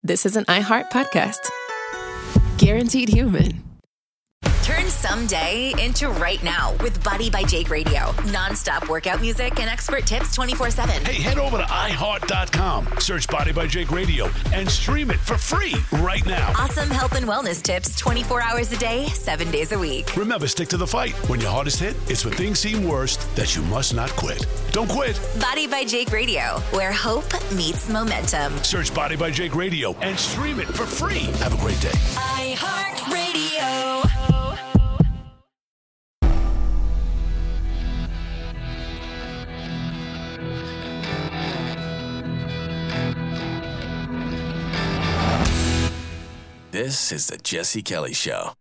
this is an iHeart podcast. Guaranteed human. Turn someday into right now with Body by Jake Radio. Non-stop workout music and expert tips 24/7. Hey, head over to iHeart.com, search Body by Jake Radio, and stream it for free right now. Awesome health and wellness tips 24 hours a day, 7 days a week. Remember, stick to the fight. When your hardest hit, it's when things seem worst that you must not quit. Don't quit. Body by Jake Radio, where hope meets momentum. Search Body by Jake Radio and stream it for free. Have a great day. iHeart Radio. This is the Jesse Kelly Show.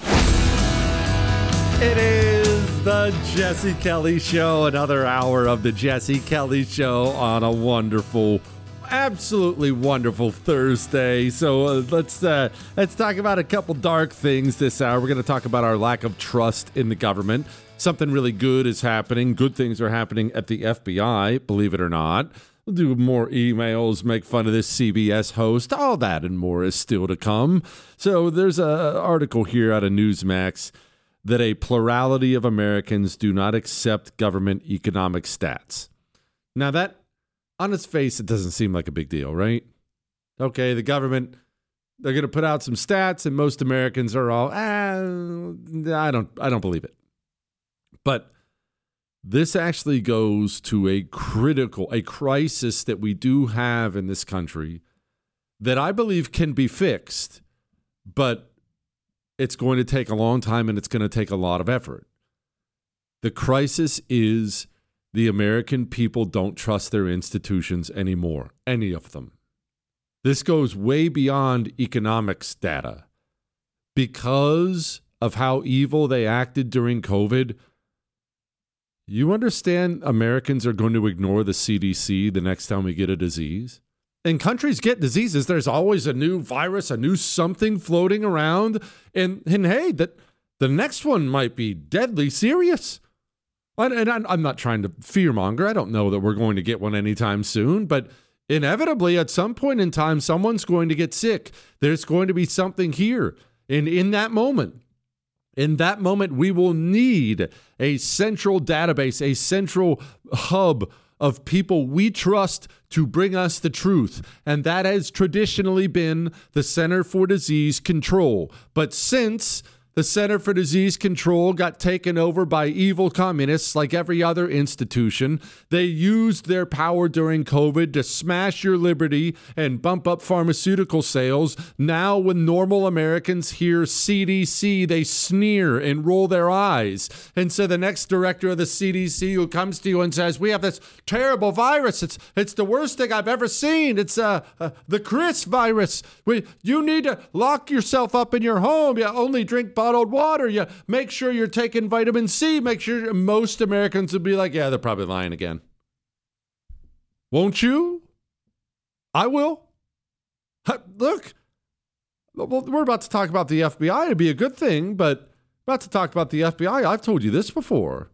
It is the Jesse Kelly Show, another hour of the Jesse Kelly Show on a wonderful, absolutely wonderful Thursday. So let's talk about a couple dark things this hour. We're going to talk about our lack of trust in the government. Something really good is happening. Good things are happening at the FBI, believe it or not. We'll do more emails, make fun of this CBS host. All that and more is still to come. So there's an article here out of Newsmax that a plurality of Americans do not accept government economic stats. Now that, on its face, it doesn't seem like a big deal, right? Okay, the government, they're going to put out some stats, and most Americans are all, I don't believe it. But this actually goes to a crisis that we do have in this country that I believe can be fixed, but it's going to take a long time and it's going to take a lot of effort. The crisis is the American people don't trust their institutions anymore, any of them. This goes way beyond economics data. Because of how evil they acted during COVID, you understand Americans are going to ignore the CDC the next time we get a disease? And countries get diseases. There's always a new virus, a new something floating around. And hey, the next one might be deadly serious. And I'm not trying to fearmonger. I don't know that we're going to get one anytime soon. But inevitably, at some point in time, someone's going to get sick. There's going to be something here. And in that moment, we will need a central database, a central hub of people we trust to bring us the truth. And that has traditionally been the Center for Disease Control. But since the Center for Disease Control got taken over by evil communists like every other institution, they used their power during COVID to smash your liberty and bump up pharmaceutical sales. Now, when normal Americans hear CDC, they sneer and roll their eyes. And so the next director of the CDC who comes to you and says, we have this terrible virus. It's the worst thing I've ever seen. It's the Chris virus. You need to lock yourself up in your home. You only drink bottled water. You make sure you're taking vitamin C. Make sure most Americans would be like, yeah, they're probably lying again. Won't you? I will. Look, we're about to talk about the FBI. It'd be a good thing, but about to talk about the FBI. I've told you this before.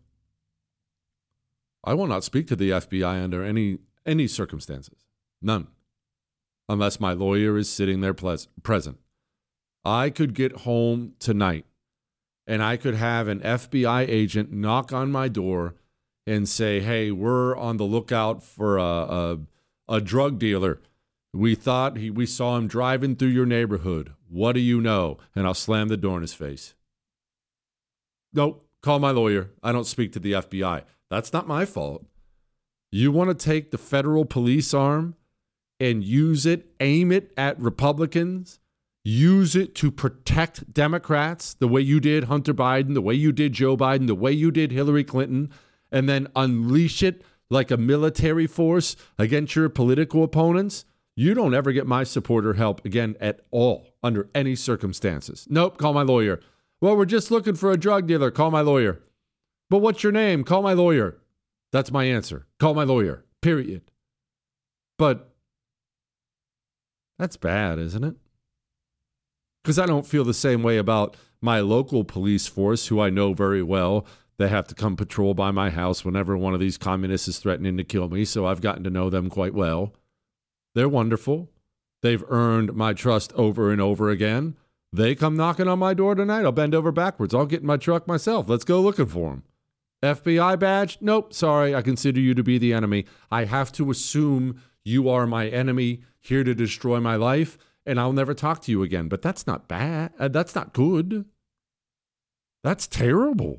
I will not speak to the FBI under any circumstances. None. Unless my lawyer is sitting there present. I could get home tonight and I could have an FBI agent knock on my door and say, hey, we're on the lookout for a drug dealer. We saw him driving through your neighborhood. What do you know? And I'll slam the door in his face. Nope, call my lawyer. I don't speak to the FBI. That's not my fault. You want to take the federal police arm and aim it at Republicans, use it to protect Democrats the way you did Hunter Biden, the way you did Joe Biden, the way you did Hillary Clinton, and then unleash it like a military force against your political opponents, you don't ever get my support or help again at all under any circumstances. Nope, call my lawyer. Well, we're just looking for a drug dealer. Call my lawyer. But what's your name? Call my lawyer. That's my answer. Call my lawyer. Period. But that's bad, isn't it? Because I don't feel the same way about my local police force, who I know very well. They have to come patrol by my house whenever one of these communists is threatening to kill me, so I've gotten to know them quite well. They're wonderful. They've earned my trust over and over again. They come knocking on my door tonight, I'll bend over backwards. I'll get in my truck myself. Let's go looking for them. FBI badge? Nope, sorry, I consider you to be the enemy. I have to assume you are my enemy, here to destroy my life, and I'll never talk to you again. But that's not bad. That's not good. That's terrible.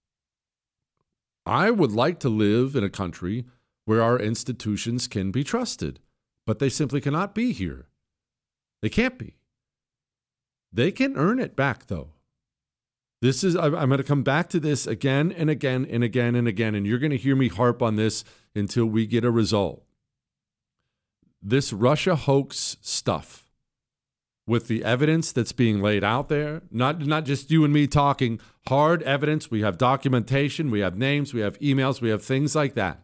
I would like to live in a country where our institutions can be trusted, but they simply cannot be here. They can't be. They can earn it back, though. I'm going to come back to this again and again and again and again, and you're going to hear me harp on this until we get a result. This Russia hoax stuff, with the evidence that's being laid out there, not just you and me talking, hard evidence, we have documentation, we have names, we have emails, we have things like that.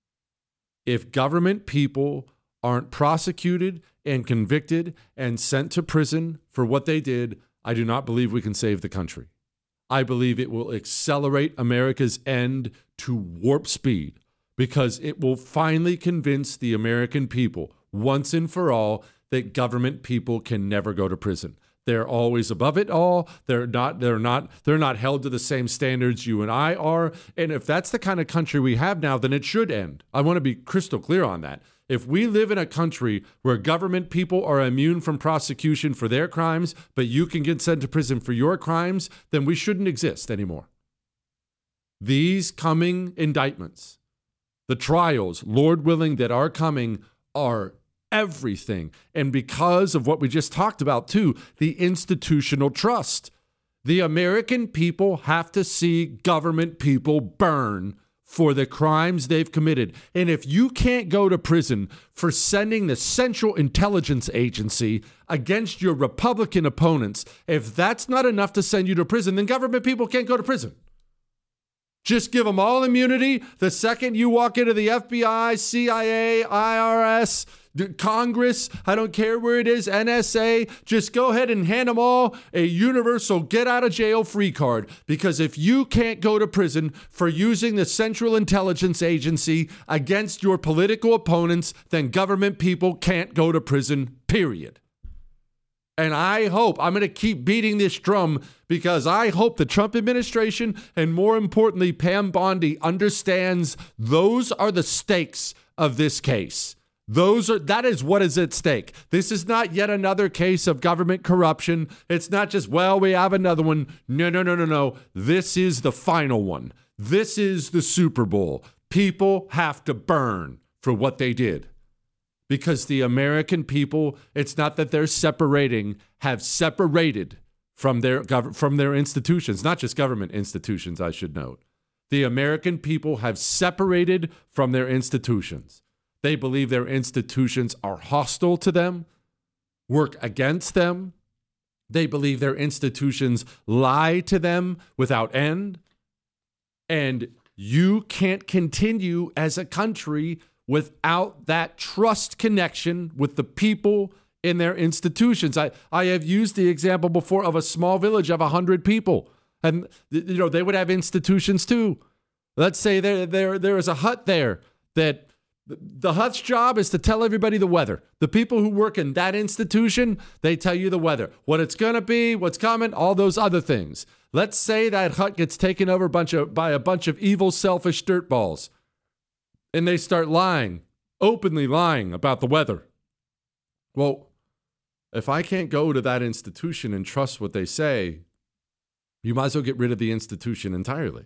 If government people aren't prosecuted and convicted and sent to prison for what they did, I do not believe we can save the country. I believe it will accelerate America's end to warp speed, because it will finally convince the American people once and for all that government people can never go to prison. They're always above it all. They're not held to the same standards you and I are. And if that's the kind of country we have now, then it should end. I want to be crystal clear on that. If we live in a country where government people are immune from prosecution for their crimes, but you can get sent to prison for your crimes, then we shouldn't exist anymore. These coming indictments, the trials, Lord willing, that are coming, are everything. And because of what we just talked about too, the institutional trust. The American people have to see government people burn for the crimes they've committed. And if you can't go to prison for sending the Central Intelligence Agency against your Republican opponents, if that's not enough to send you to prison, then government people can't go to prison. Just give them all immunity. The second you walk into the FBI, CIA, IRS, Congress, I don't care where it is, NSA, just go ahead and hand them all a universal get out of jail free card. Because if you can't go to prison for using the Central Intelligence Agency against your political opponents, then government people can't go to prison, period. And I hope, I'm going to keep beating this drum, because I hope the Trump administration, and more importantly, Pam Bondi, understands those are the stakes of this case. That is what is at stake. This is not yet another case of government corruption. It's not just, well, we have another one. No. This is the final one. This is the Super Bowl. People have to burn for what they did. Because the American people, it's not that they're separating, have separated from their institutions, not just government institutions, I should note. The American people have separated from their institutions. They believe their institutions are hostile to them, work against them. They believe their institutions lie to them without end. And you can't continue as a country without that trust connection with the people in their institutions. I have used the example before of a small village of 100 people. And, they would have institutions too. Let's say there is a hut there that the hut's job is to tell everybody the weather. The people who work in that institution, they tell you the weather, what it's going to be, what's coming, all those other things. Let's say that hut gets taken over by a bunch of evil, selfish dirtballs, and they start openly lying about the weather. Well, if I can't go to that institution and trust what they say, you might as well get rid of the institution entirely.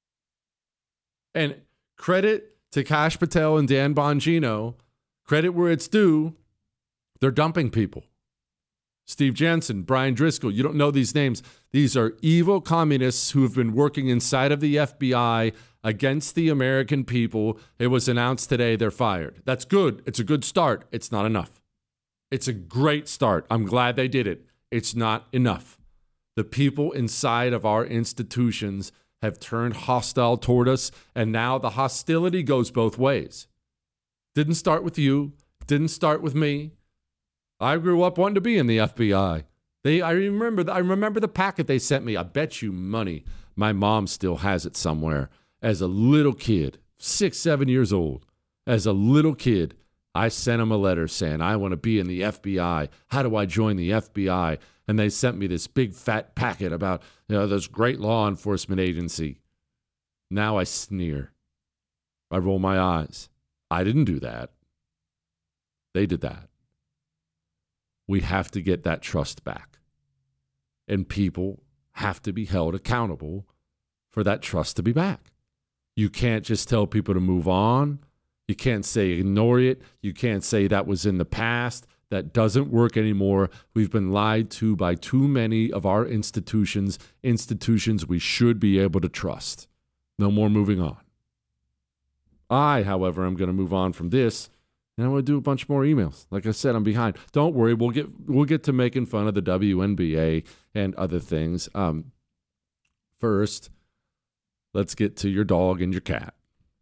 And credit to Kash Patel and Dan Bongino, credit where it's due, they're dumping people. Steve Jensen, Brian Driscoll, you don't know these names. These are evil communists who have been working inside of the FBI against the American people. It was announced today they're fired. That's good. It's a good start. It's not enough. It's a great start. I'm glad they did it. It's not enough. The people inside of our institutions have turned hostile toward us, and now the hostility goes both ways. Didn't start with you, didn't start with me. I grew up wanting to be in the FBI. I remember the packet they sent me. I bet you money my mom still has it somewhere. As a little kid, 6, 7 years old, as a little kid, I sent them a letter saying, I want to be in the FBI. How do I join the FBI? And they sent me this big fat packet about, this great law enforcement agency. Now I sneer. I roll my eyes. I didn't do that. They did that. We have to get that trust back. And people have to be held accountable for that trust to be back. You can't just tell people to move on. You can't say ignore it. You can't say that was in the past. That doesn't work anymore. We've been lied to by too many of our institutions we should be able to trust. No more moving on. I, however, am going to move on from this, and I'm going to do a bunch more emails. Like I said, I'm behind. Don't worry, we'll get to making fun of the WNBA and other things. First, let's get to your dog and your cat.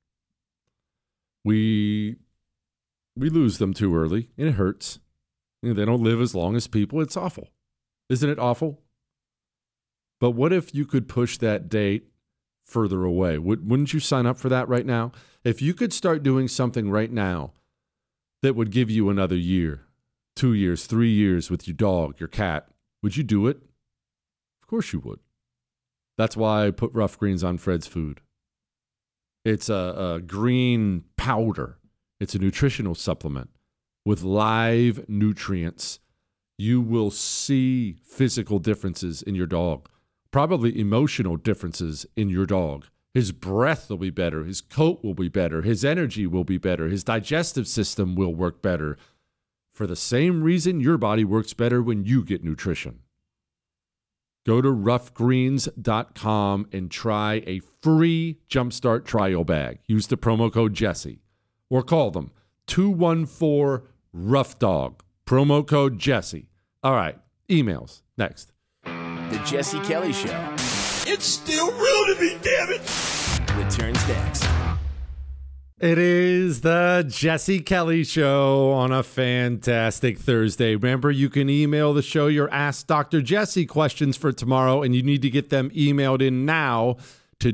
We lose them too early, and it hurts. They don't live as long as people. It's awful. Isn't it awful? But what if you could push that date further away? Wouldn't you sign up for that right now? If you could start doing something right now that would give you another year, 2 years, 3 years with your dog, your cat, would you do it? Of course you would. That's why I put Rough Greens on Fred's food. It's a green powder. It's a nutritional supplement with live nutrients. You will see physical differences in your dog, probably emotional differences in your dog. His breath will be better. His coat will be better. His energy will be better. His digestive system will work better. For the same reason your body works better when you get nutrition. Go to roughgreens.com and try a free Jumpstart trial bag. Use the promo code Jesse or call them 214-ROUGH-DOG. Promo code Jesse. All right, emails next. The Jesse Kelly Show It's still real to me, damn it! returns next. It is the Jesse Kelly Show on a fantastic Thursday. Remember, you can email the show your Ask Dr. Jesse questions for tomorrow, and you need to get them emailed in now to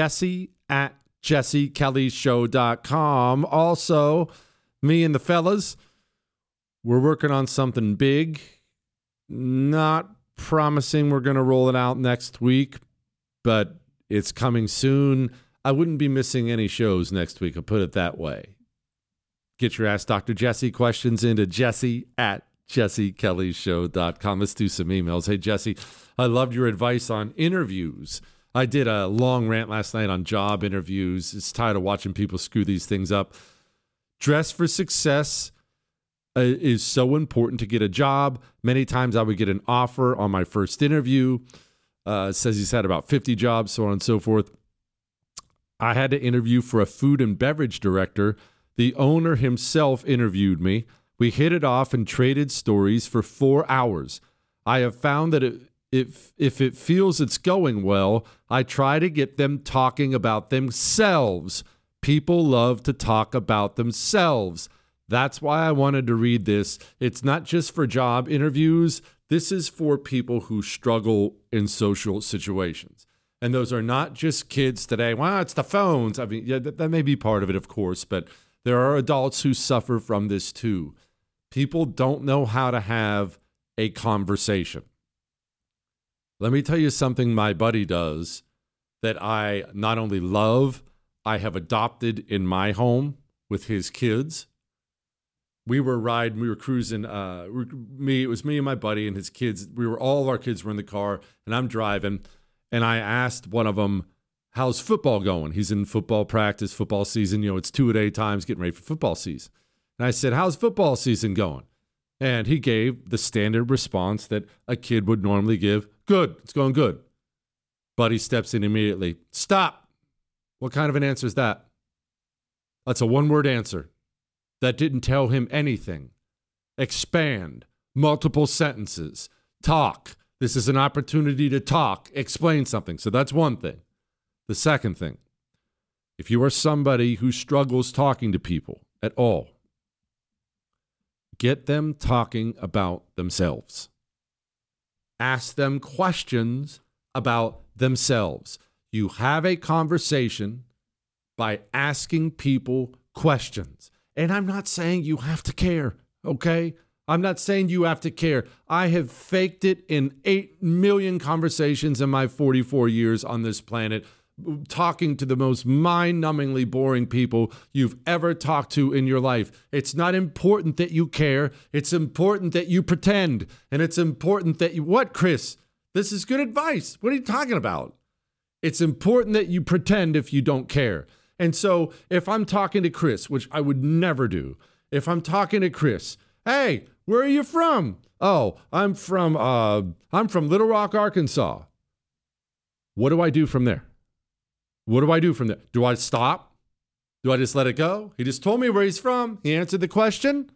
jesse@jessekellyshow.com. Also, me and the fellas, we're working on something big. Not promising we're going to roll it out next week, but it's coming soon. I wouldn't be missing any shows next week, I'll put it that way. Get your Ask Dr. Jesse questions into jesse@jessekellyshow.com. Let's do some emails. Hey, Jesse, I loved your advice on interviews. I did a long rant last night on job interviews. It's tired of watching people screw these things up. Dress for success is so important to get a job. Many times I would get an offer on my first interview. It says he's had about 50 jobs, so on and so forth. I had to interview for a food and beverage director. The owner himself interviewed me. We hit it off and traded stories for 4 hours. I have found that if it feels it's going well, I try to get them talking about themselves. People love to talk about themselves. That's why I wanted to read this. It's not just for job interviews. This is for people who struggle in social situations. And those are not just kids today. Well, it's the phones. I mean, yeah, that may be part of it, of course, but there are adults who suffer from this too. People don't know how to have a conversation. Let me tell you something my buddy does that I not only love, I have adopted in my home with his kids. We were cruising. It was me and my buddy and his kids. All of our kids were in the car, and I'm driving. And I asked one of them, how's football going? He's in football practice, football season. It's 2-a-day times, getting ready for football season. And I said, how's football season going? And he gave the standard response that a kid would normally give. Good, it's going good. Buddy steps in immediately. Stop. What kind of an answer is that? That's a one-word answer. That didn't tell him anything. Expand. Multiple sentences. Talk. This is an opportunity to talk, explain something. So that's one thing. The second thing, if you are somebody who struggles talking to people at all, get them talking about themselves. Ask them questions about themselves. You have a conversation by asking people questions. And I'm not saying you have to care, okay? I'm not saying you have to care. I have faked it in 8 million conversations in my 44 years on this planet, talking to the most mind-numbingly boring people you've ever talked to in your life. It's not important that you care. It's important that you pretend. And it's important that you... What, Chris? This is good advice. What are you talking about? It's important that you pretend if you don't care. And so if I'm talking to Chris, which I would never do, if I'm talking to Chris, hey, where are you from? Oh, I'm from Little Rock, Arkansas. What do I do from there? What do I do from there? Do I stop? Do I just let it go? He just told me where he's from. He answered the question.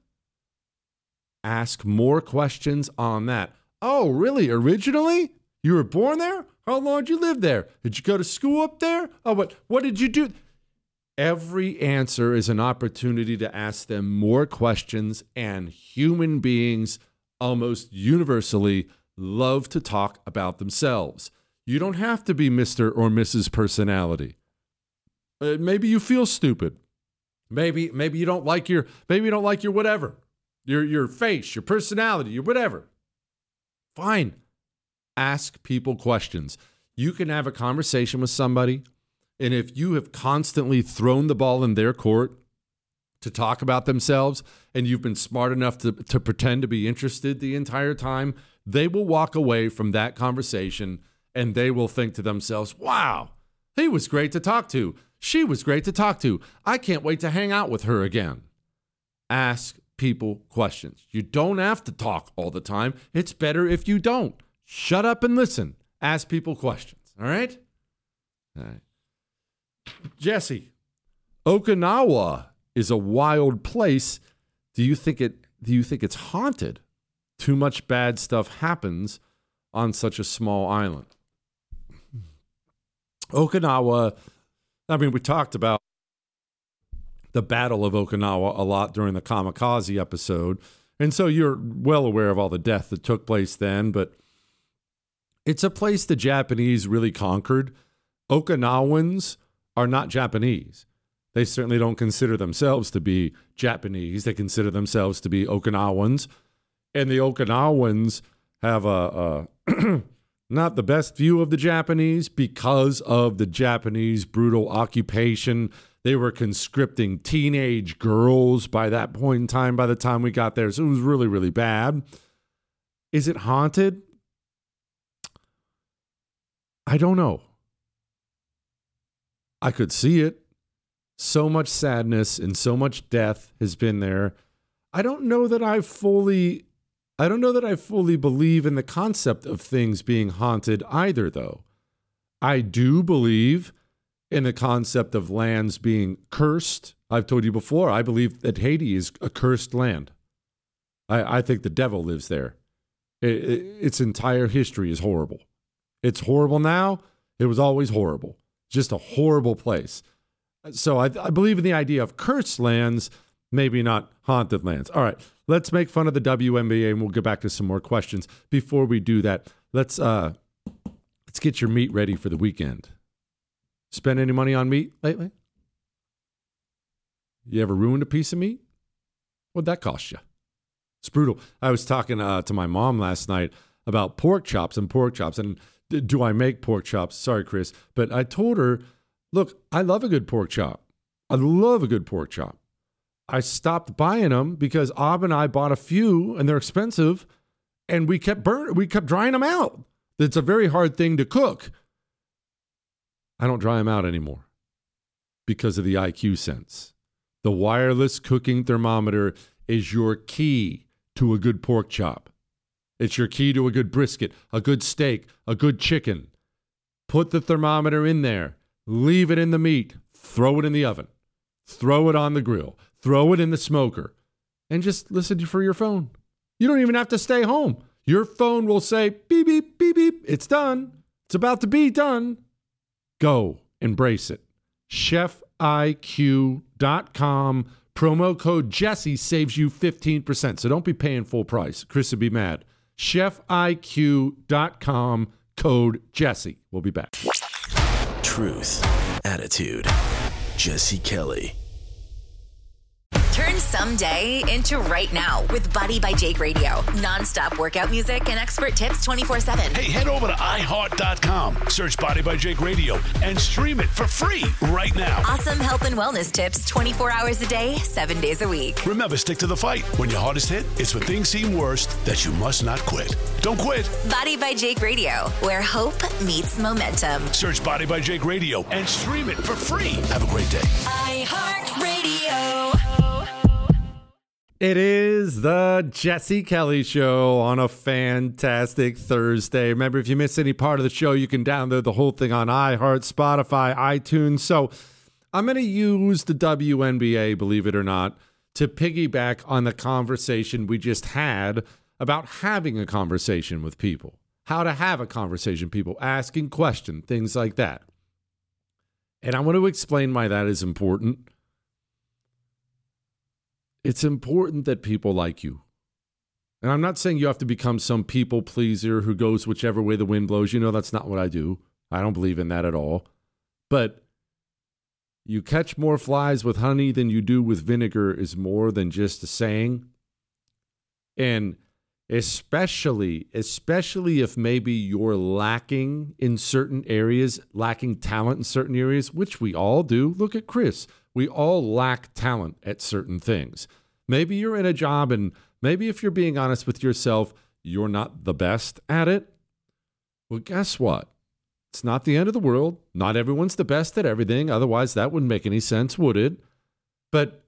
Ask more questions on that. Oh, really? Originally? You were born there? How long did you live there? Did you go to school up there? Oh, what did you do? Every answer is an opportunity to ask them more questions, and human beings almost universally love to talk about themselves. You don't have to be Mr. or Mrs. Personality. Maybe you feel stupid. Maybe you don't like your whatever. Your face, your personality, your whatever. Fine. Ask people questions. You can have a conversation with somebody, and if you have constantly thrown the ball in their court to talk about themselves, and you've been smart enough to pretend to be interested the entire time, they will walk away from that conversation and they will think to themselves, wow, he was great to talk to. She was great to talk to. I can't wait to hang out with her again. Ask people questions. You don't have to talk all the time. It's better if you don't. Shut up and listen. Ask people questions. All right? All right. Jesse, Okinawa is a wild place. Do you think it's haunted? Too much bad stuff happens on such a small island. Okinawa, I mean, we talked about the Battle of Okinawa a lot during the Kamikaze episode, and so you're well aware of all the death that took place then, but it's a place the Japanese really conquered. Okinawans are not Japanese. They certainly don't consider themselves to be Japanese. They consider themselves to be Okinawans, and the Okinawans have a not the best view of the Japanese because of the Japanese brutal occupation. They were conscripting teenage girls by that point in time, by the time we got there. So it was really, really bad. Is it haunted? I don't know. I could see it. So much sadness and so much death has been there. I don't know that I fully believe in the concept of things being haunted either, though. I do believe in the concept of lands being cursed. I've told you before, I believe that Haiti is a cursed land. I think the devil lives there. Its entire history is horrible. It's horrible now. It was always horrible. Just a horrible place. So I believe in the idea of cursed lands, maybe not haunted lands. All right, let's make fun of the WNBA, and we'll get back to some more questions. Before we do that, let's get your meat ready for the weekend. Spend any money on meat lately? You ever ruined a piece of meat? What'd that cost you? It's brutal. I was talking to my mom last night about pork chops, and do I make pork chops? Sorry, Chris. But I told her, look, I love a good pork chop. I love a good pork chop. I stopped buying them because Ab and I bought a few, and they're expensive, and we kept drying them out. It's a very hard thing to cook. I don't dry them out anymore because of the IQ Sense. The wireless cooking thermometer is your key to a good pork chop. It's your key to a good brisket, a good steak, a good chicken. Put the thermometer in there. Leave it in the meat. Throw it in the oven. Throw it on the grill. Throw it in the smoker. And just listen for your phone. You don't even have to stay home. Your phone will say, beep, beep, beep, beep. It's done. It's about to be done. Go. Embrace it. ChefIQ.com. Promo code Jesse saves you 15%. So don't be paying full price. Chris would be mad. ChefIQ.com. Code Jesse. We'll be back. Truth. Attitude. Jesse Kelly. Turn someday into right now with Body by Jake Radio. Non-stop workout music and expert tips 24/7. Hey, head over to iHeart.com. Search Body by Jake Radio and stream it for free right now. Awesome health and wellness tips 24 hours a day, 7 days a week. Remember, stick to the fight. When your hardest hit, it's when things seem worst that you must not quit. Don't quit. Body by Jake Radio, where hope meets momentum. Search Body by Jake Radio and stream it for free. Have a great day. iHeartRadio. It is the Jesse Kelly Show on a fantastic Thursday. Remember, if you miss any part of the show, you can download the whole thing on iHeart, Spotify, iTunes. So I'm going to use the WNBA, believe it or not, to piggyback on the conversation we just had about having a conversation with people, how to have a conversation, people asking questions, things like that. And I want to explain why that is important. It's important that people like you. And I'm not saying you have to become some people pleaser who goes whichever way the wind blows. You know, that's not what I do. I don't believe in that at all. But you catch more flies with honey than you do with vinegar is more than just a saying. And especially if maybe you're lacking in certain areas, lacking talent in certain areas, which we all do. Look at Chris. We all lack talent at certain things. Maybe you're in a job and maybe if you're being honest with yourself, you're not the best at it. Well, guess what? It's not the end of the world. Not everyone's the best at everything. Otherwise, that wouldn't make any sense, would it? But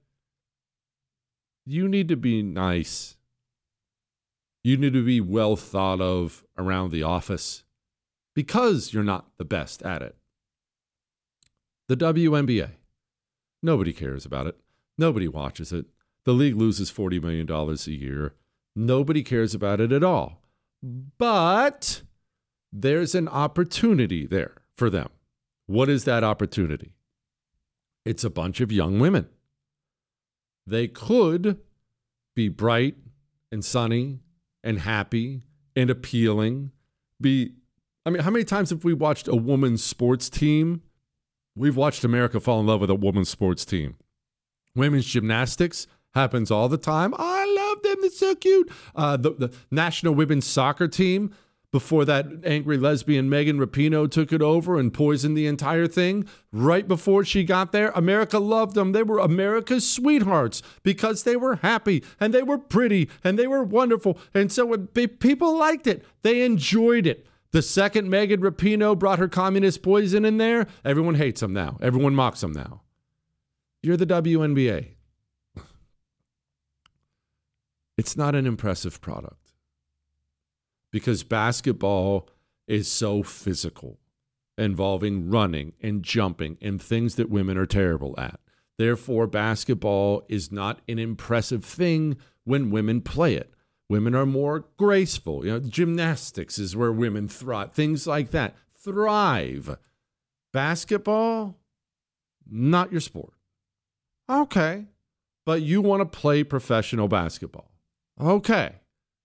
you need to be nice. You need to be well thought of around the office because you're not the best at it. The WNBA. Nobody cares about it. Nobody watches it. The league loses $40 million a year. Nobody cares about it at all. But there's an opportunity there for them. What is that opportunity? It's a bunch of young women. They could be bright and sunny and happy and appealing. How many times have we watched a women's sports team? We've watched America fall in love with a women's sports team. Women's gymnastics happens all the time. I love them. They're so cute. The National Women's Soccer Team, before that angry lesbian Megan Rapinoe took it over and poisoned the entire thing, right before she got there, America loved them. They were America's sweethearts because they were happy and they were pretty and they were wonderful. And so when people liked it, they enjoyed it. The second Megan Rapinoe brought her communist poison in there, everyone hates them now. Everyone mocks them now. You're the WNBA. It's not an impressive product because basketball is so physical, involving running and jumping and things that women are terrible at. Therefore, basketball is not an impressive thing when women play it. Women are more graceful. Gymnastics is where women thrive. Things like that. Thrive. Basketball, not your sport. Okay. But you want to play professional basketball. Okay.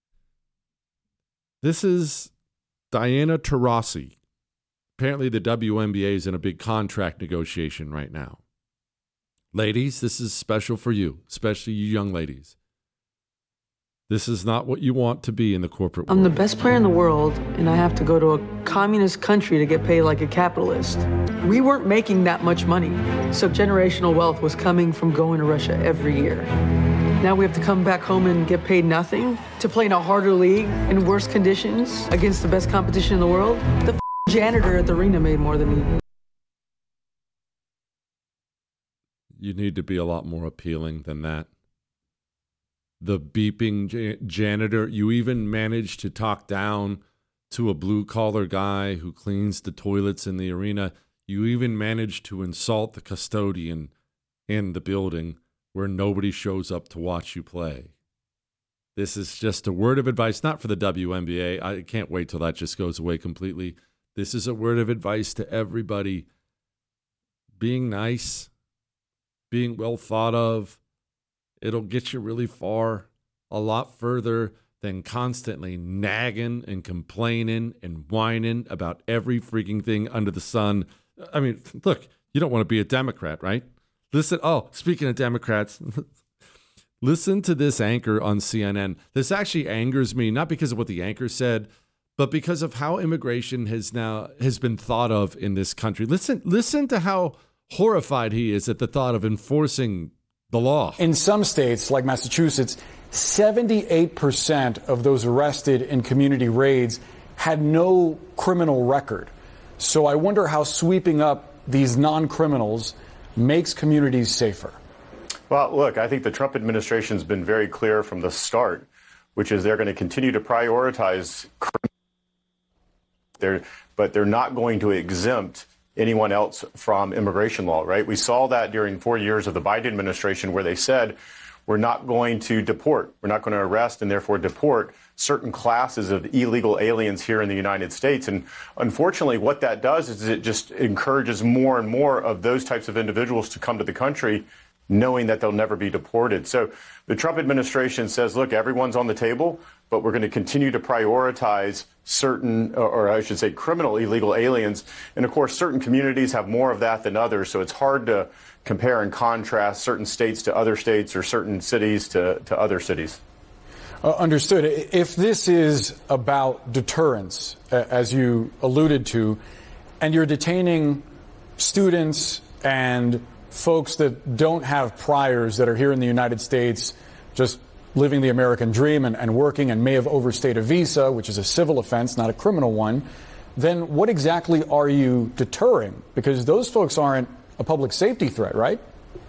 This is Diana Taurasi. Apparently the WNBA is in a big contract negotiation right now. Ladies, this is special for you, especially you young ladies. This is not what you want to be in the corporate world. I'm the best player in the world, and I have to go to a communist country to get paid like a capitalist. We weren't making that much money, so generational wealth was coming from going to Russia every year. Now we have to come back home and get paid nothing to play in a harder league in worse conditions against the best competition in the world. The janitor at the arena made more than me. You need to be a lot more appealing than that. The beeping janitor, you even managed to talk down to a blue-collar guy who cleans the toilets in the arena. You even managed to insult the custodian in the building where nobody shows up to watch you play. This is just a word of advice, not for the WNBA. I can't wait till that just goes away completely. This is a word of advice to everybody. Being nice, being well thought of, it'll get you really far, a lot further than constantly nagging and complaining and whining about every freaking thing under the sun. I mean, look, you don't want to be a Democrat, right? Listen, speaking of Democrats, Listen to this anchor on CNN. This actually angers me, not because of what the anchor said, but because of how immigration has been thought of in this country. Listen to how horrified he is at the thought of enforcing the law. In some states, like Massachusetts, 78% of those arrested in community raids had no criminal record. So I wonder how sweeping up these non-criminals makes communities safer. Well, look, I think the Trump administration's been very clear from the start, which is they're going to continue to prioritize but they're not going to exempt anyone else from immigration law, right? We saw that during 4 years of the Biden administration where they said, we're not going to deport, we're not going to arrest and therefore deport certain classes of illegal aliens here in the United States. And unfortunately, what that does is it just encourages more and more of those types of individuals to come to the country knowing that they'll never be deported. So the Trump administration says, look, everyone's on the table, but we're going to continue to prioritize certain, or I should say, criminal illegal aliens. And of course, certain communities have more of that than others. So it's hard to compare and contrast certain states to other states or certain cities to other cities. Understood. If this is about deterrence, as you alluded to, and you're detaining students and folks that don't have priors that are here in the United States, just living the American dream and working and may have overstayed a visa, which is a civil offense, not a criminal one, then what exactly are you deterring? Because those folks aren't a public safety threat, right?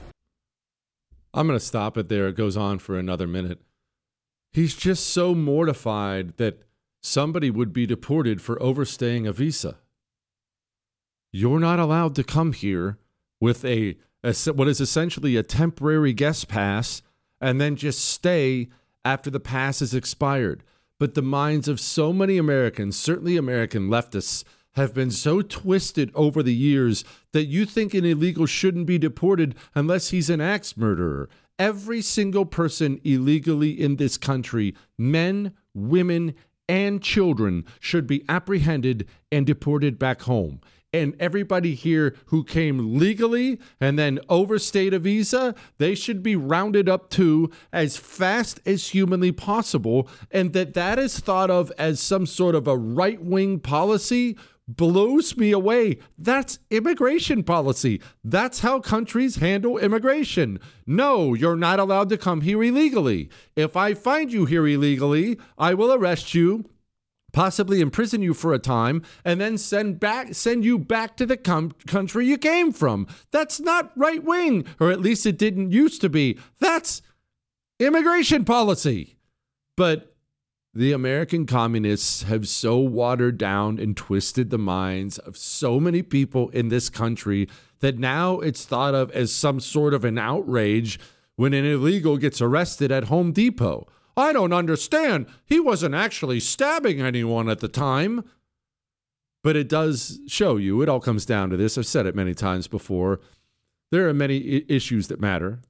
I'm going to stop it there. It goes on for another minute. He's just so mortified that somebody would be deported for overstaying a visa. You're not allowed to come here with what is essentially a temporary guest pass and then just stay after the pass is expired. But the minds of so many Americans, certainly American leftists, have been so twisted over the years that you think an illegal shouldn't be deported unless he's an axe murderer. Every single person illegally in this country, men, women, and children, should be apprehended and deported back home. And everybody here who came legally and then overstayed a visa, they should be rounded up too as fast as humanly possible. And that is thought of as some sort of a right-wing policy blows me away. That's immigration policy. That's how countries handle immigration. No, you're not allowed to come here illegally. If I find you here illegally, I will arrest you, possibly imprison you for a time, and then send you back to the country you came from. That's not right wing, or at least it didn't used to be. That's immigration policy. But the American communists have so watered down and twisted the minds of so many people in this country that now it's thought of as some sort of an outrage when an illegal gets arrested at Home Depot. I don't understand. He wasn't actually stabbing anyone at the time. But it does show you, it all comes down to this. I've said it many times before. There are many issues that matter,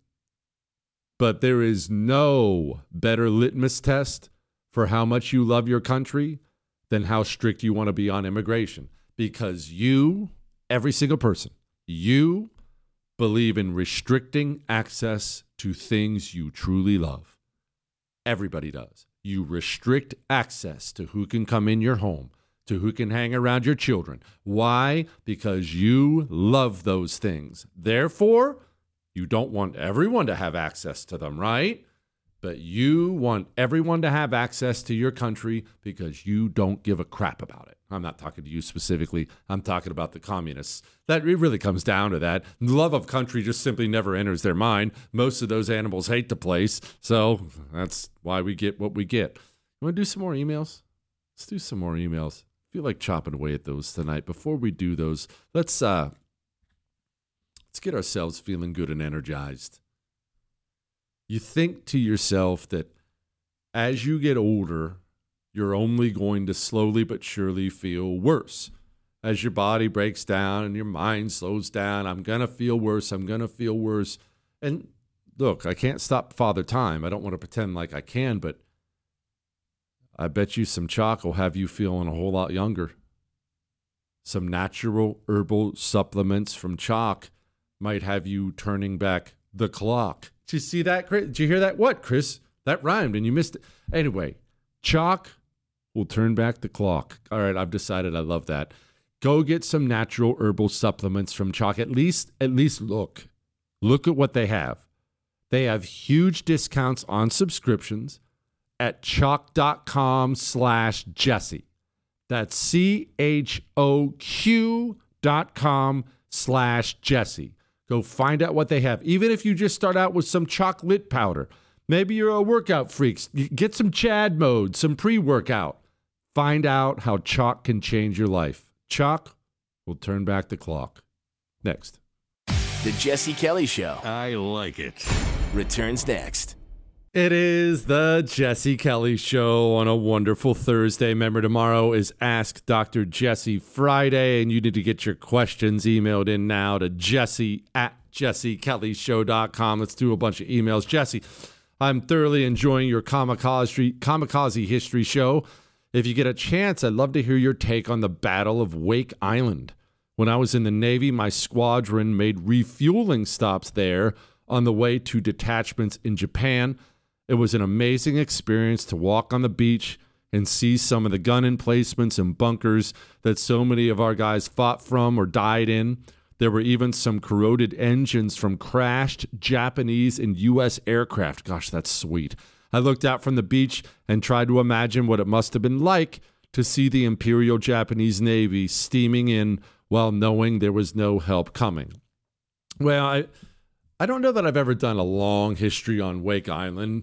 but there is no better litmus test for how much you love your country than how strict you want to be on immigration. Because you, every single person, you believe in restricting access to things you truly love. Everybody does. You restrict access to who can come in your home, to who can hang around your children. Why? Because you love those things. Therefore, you don't want everyone to have access to them, right? But you want everyone to have access to your country because you don't give a crap about it. I'm not talking to you specifically. I'm talking about the communists. That it really comes down to that. Love of country just simply never enters their mind. Most of those animals hate the place. So that's why we get what we get. You want to do some more emails? Let's do some more emails. I feel like chopping away at those tonight. Before we do those, let's get ourselves feeling good and energized. You think to yourself that as you get older, you're only going to slowly but surely feel worse. As your body breaks down and your mind slows down, I'm going to feel worse, I'm going to feel worse. And look, I can't stop Father Time. I don't want to pretend like I can, but I bet you some chalk will have you feeling a whole lot younger. Some natural herbal supplements from chalk might have you turning back the clock. Did you see that, Chris? Did you hear that? What, Chris? That rhymed and you missed it. Anyway, chalk will turn back the clock. All right, I've decided I love that. Go get some natural herbal supplements from Chalk. At least look at what they have. They have huge discounts on subscriptions at chalk.com/Jesse. That's CHOQ.com/Jesse. Go find out what they have. Even if you just start out with some chocolate powder, maybe you're a workout freak, get some Chad mode, some pre-workout. Find out how Chalk can change your life. Chalk will turn back the clock. Next. The Jesse Kelly Show I like it. returns next. It is the Jesse Kelly Show on a wonderful Thursday. Remember, tomorrow is Ask Dr. Jesse Friday, and you need to get your questions emailed in now to jesse@jessekellyshow.com. Let's do a bunch of emails. Jesse, I'm thoroughly enjoying your Kamikaze History Show. If you get a chance, I'd love to hear your take on the Battle of Wake Island. When I was in the Navy, my squadron made refueling stops there on the way to detachments in Japan. It was an amazing experience to walk on the beach and see some of the gun emplacements and bunkers that so many of our guys fought from or died in. There were even some corroded engines from crashed Japanese and U.S. aircraft. Gosh, that's sweet. I looked out from the beach and tried to imagine what it must have been like to see the Imperial Japanese Navy steaming in while knowing there was no help coming. Well, I don't know that I've ever done a long history on Wake Island.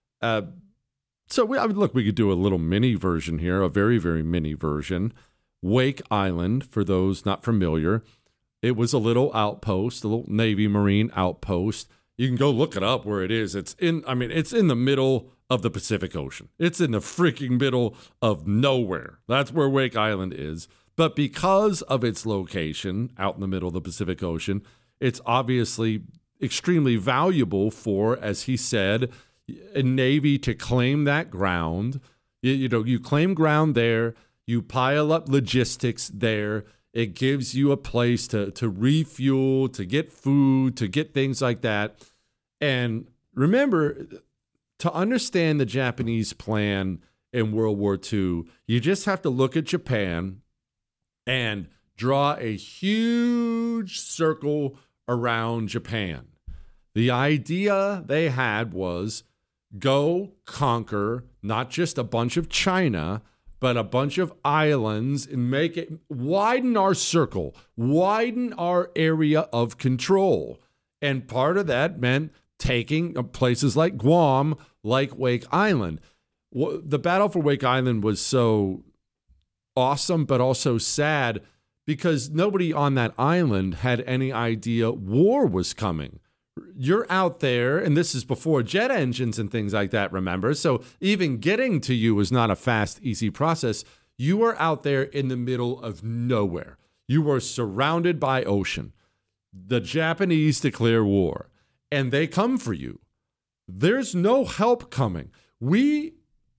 We could do a little mini version here, a very, very mini version. Wake Island, for those not familiar, it was a little outpost, a little Navy Marine outpost. You can go look it up where it is. It's in the middle of the Pacific Ocean. It's in the freaking middle of nowhere. That's where Wake Island is. But because of its location out in the middle of the Pacific Ocean, it's obviously extremely valuable for, as he said, a Navy to claim that ground. You claim ground there, you pile up logistics there. It gives you a place to refuel, to get food, to get things like that. And remember, to understand the Japanese plan in World War II, you just have to look at Japan and draw a huge circle around Japan. The idea they had was go conquer not just a bunch of China, but a bunch of islands and widen our circle, widen our area of control. And part of that meant taking places like Guam, like Wake Island. The battle for Wake Island was so awesome, but also sad because nobody on that island had any idea war was coming. You're out there, and this is before jet engines and things like that, remember? So even getting to you is not a fast, easy process. You are out there in the middle of nowhere. You are surrounded by ocean. The Japanese declare war, and they come for you. There's no help coming. We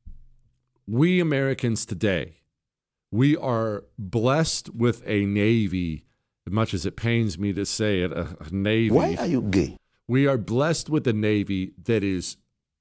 Americans today, we are blessed with a Navy, as much as it pains me to say it, a Navy. Why are you gay? We are blessed with a Navy that is,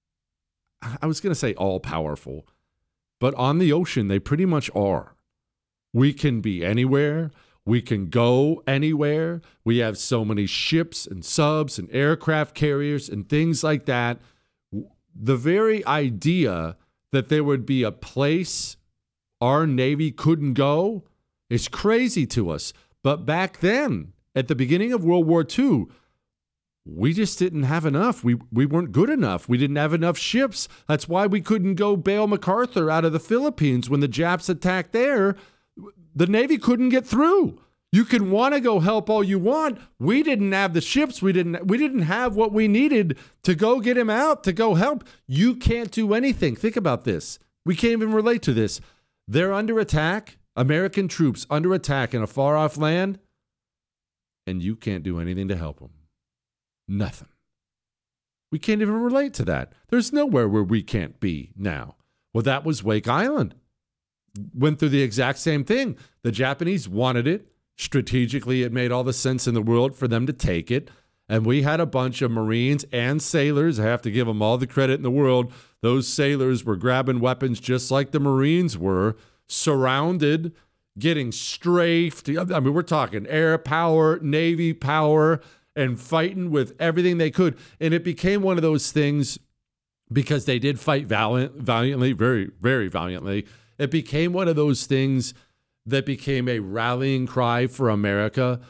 I was going to say all-powerful, but on the ocean, they pretty much are. We can be anywhere. We can go anywhere. We have so many ships and subs and aircraft carriers and things like that. The very idea that there would be a place our Navy couldn't go is crazy to us. But back then, at the beginning of World War II, we just didn't have enough. We weren't good enough. We didn't have enough ships. That's why we couldn't go bail MacArthur out of the Philippines when the Japs attacked there. The Navy couldn't get through. You can want to go help all you want. We didn't have the ships. We didn't have what we needed to go get him out, to go help. You can't do anything. Think about this. We can't even relate to this. They're under attack. American troops under attack in a far-off land, and you can't do anything to help them. Nothing. We can't even relate to that. There's nowhere where we can't be now. Well, that was Wake Island. Went through the exact same thing. The Japanese wanted it. Strategically, it made all the sense in the world for them to take it. And we had a bunch of Marines and sailors. I have to give them all the credit in the world. Those sailors were grabbing weapons just like the Marines were, surrounded, getting strafed. I mean, we're talking air power, Navy power, and fighting with everything they could. And it became one of those things, because they did fight valiantly, very, very valiantly. It became one of those things that became a rallying cry for America.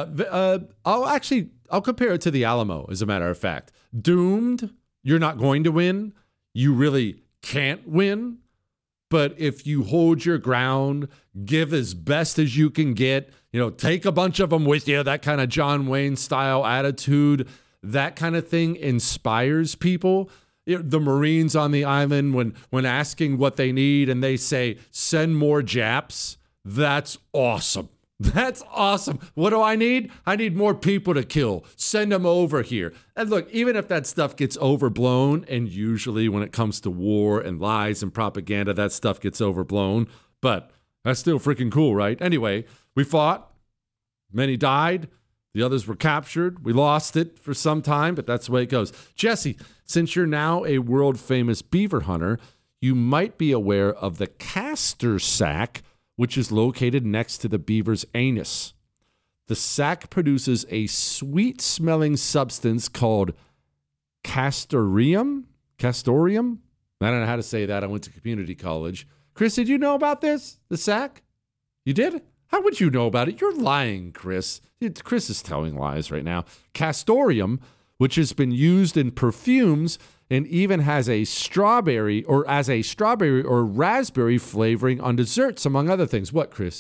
I'll compare it to the Alamo, as a matter of fact. Doomed, you're not going to win. You really can't win. But if you hold your ground, give as best as you can get, take a bunch of them with you, that kind of John Wayne style attitude, that kind of thing inspires people. The Marines on the island, when asking what they need and they say, send more Japs, that's awesome. That's awesome. What do I need? I need more people to kill. Send them over here. And look, even if that stuff gets overblown, and usually when it comes to war and lies and propaganda, that stuff gets overblown, but that's still freaking cool, right? Anyway, we fought. Many died. The others were captured. We lost it for some time, but that's the way it goes. Jesse, since you're now a world-famous beaver hunter, you might be aware of the castor sac, which is located next to the beaver's anus. The sac produces a sweet-smelling substance called castoreum. Castoreum? I don't know how to say that. I went to community college. Chris, did you know about this? The sac? You did? How would you know about it? You're lying, Chris. Chris is telling lies right now. Castoreum, which has been used in perfumes and even has a strawberry or raspberry flavoring on desserts, among other things. What, Chris?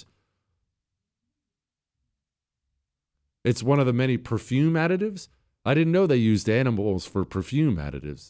It's one of the many perfume additives? I didn't know they used animals for perfume additives.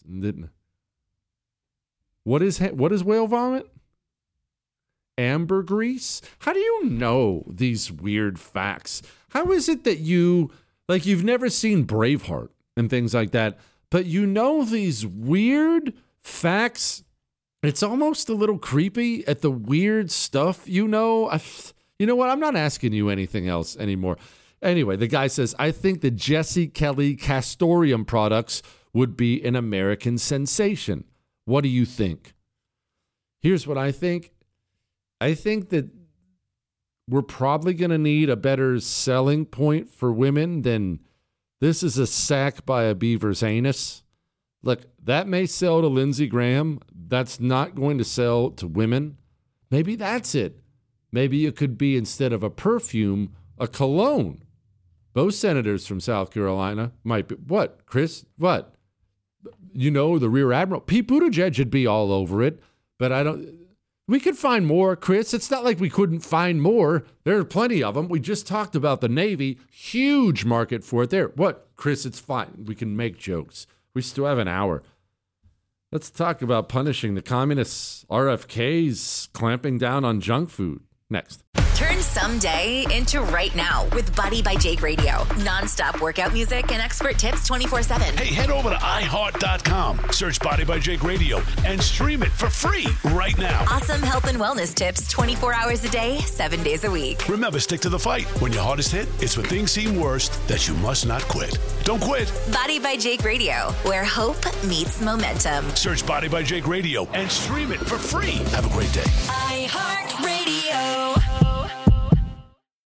What is whale vomit? Ambergris? How do you know these weird facts? How is it that you've never seen Braveheart and things like that, but you know these weird facts? It's almost a little creepy at the weird stuff, You know what? I'm not asking you anything else anymore. Anyway, the guy says, I think the Jesse Kelly Castoreum products would be an American sensation. What do you think? Here's what I think. I think that we're probably going to need a better selling point for women than this is a sack by a beaver's anus. Look, that may sell to Lindsey Graham. That's not going to sell to women. Maybe that's it. Maybe it could be, instead of a perfume, a cologne. Both senators from South Carolina might be. What, Chris? What? The Rear Admiral. Pete Buttigieg would be all over it, but I don't... We could find more, Chris. It's not like we couldn't find more. There are plenty of them. We just talked about the Navy. Huge market for it there. What, Chris? It's fine. We can make jokes. We still have an hour. Let's talk about punishing the communists. RFK's clamping down on junk food. Next. Turn someday into right now with Body by Jake Radio. Non-stop workout music and expert tips 24/7. Hey, head over to iHeart.com. Search Body by Jake Radio and stream it for free right now. Awesome health and wellness tips 24 hours a day, 7 days a week. Remember, stick to the fight. When your heart is hit, it's when things seem worst that you must not quit. Don't quit. Body by Jake Radio, where hope meets momentum. Search Body by Jake Radio and stream it for free. Have a great day. iHeart Radio.